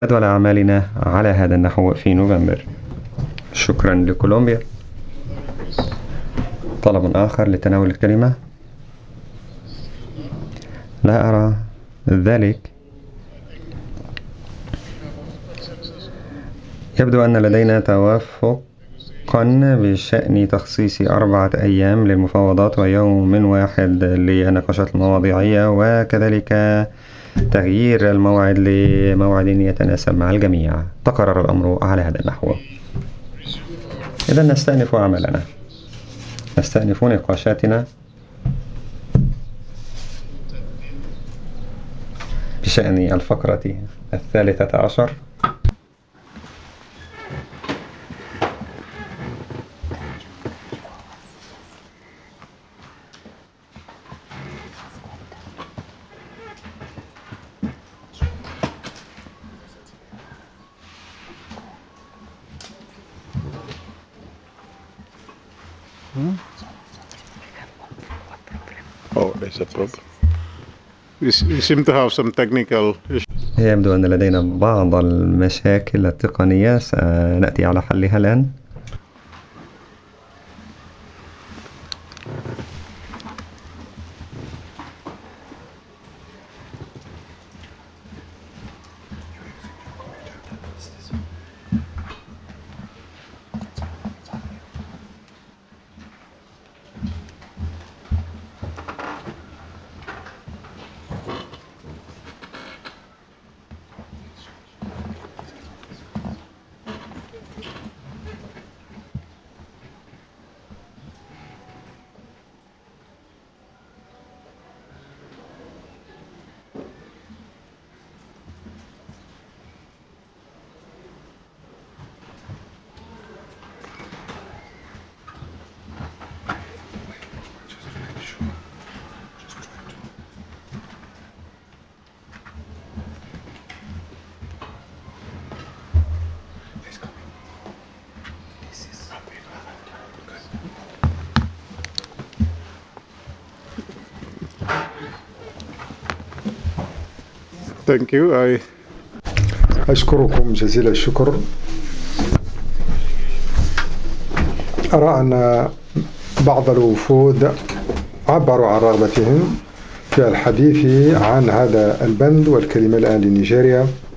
جدول أعمالنا على هذا النحو في نوفمبر. شكرا لكولومبيا. طلب آخر لتناول الكلمة؟ لا أرى ذلك. يبدو أن لدينا توافقا بشأن تخصيص 4 أيام للمفاوضات ويوم واحد للنقاشات المواضيعية، وكذلك تغيير الموعد لموعد يتناسب مع الجميع. تقرر الأمر على هذا النحو. إذن نستأنف عملنا، نستأنف نقاشاتنا بشأن الفقرة 13. Oh, there's a problem. We seem to have some technical issues. يبدو أن لدينا بعض المشاكل التقنية، سنأتي على حلها الآن. Thank you. أشكركم جزيل الشكر. أرى أن بعض الوفود عبروا عن رغبتهم في الحديث عن هذا البند والكلمة الآن لنيجيريا.